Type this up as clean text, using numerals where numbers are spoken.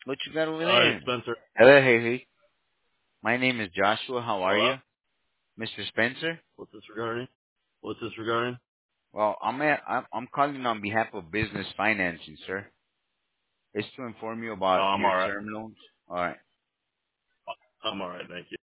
What you got over All right, there? Spencer. Hello, hey, hey. My name is Joshua. How are Hello. you, Mr. Spencer? What's this regarding? What's this regarding? Well, I'm calling on behalf of business financing, sir. It's to inform you Oh, about I'm your all right. term loans. All right. I'm all right. Thank you.